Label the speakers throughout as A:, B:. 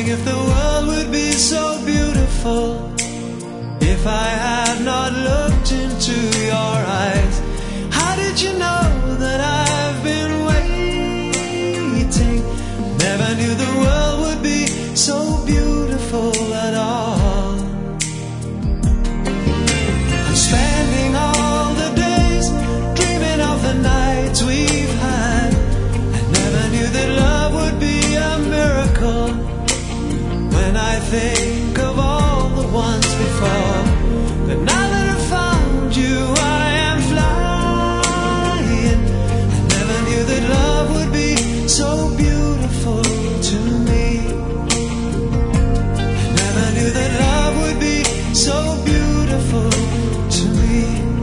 A: wondering if the world would be so beautiful if I had not looked into your eyes. How did you know that I've been waiting? Never knew the world would be so beautiful at all. I'm spending all the days dreaming of the nights we've had. I never knew that love would be a miracle. When I think of all the ones before, but now that I've found you, I am flying. I never knew that love would be so beautiful to me. I never knew that love would be so beautiful to me.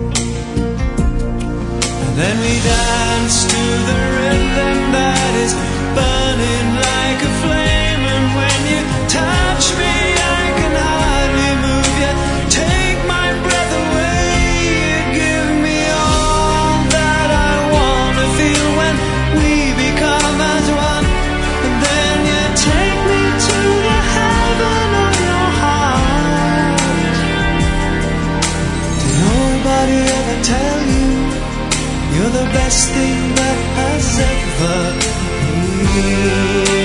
A: And then we dance to the rhythm that is burning like a flame. And when you touch me, I can hardly move yet. Take my breath away. You give me all that I want to feel when we become as one. And then you take me to the heaven of your heart. Did nobody ever tell you you're the best thing that has ever been?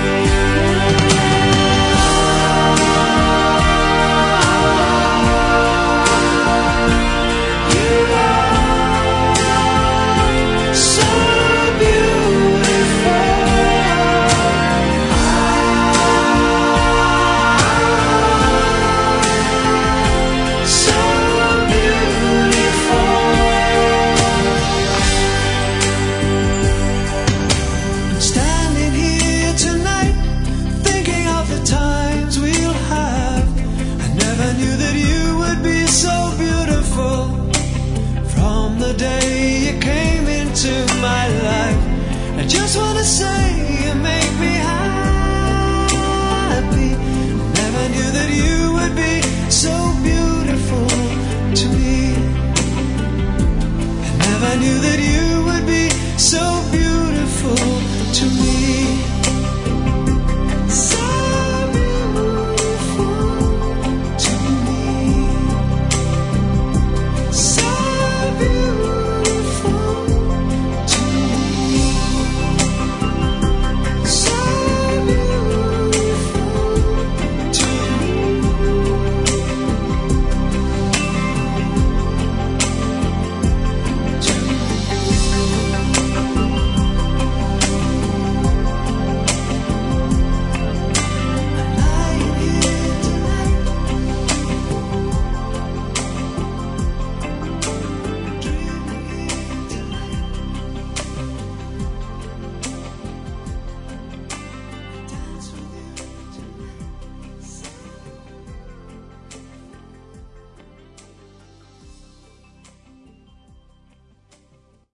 A: The day you came into my life, I just want to say you make me happy. Never knew that you would be so beautiful to me. I never knew that you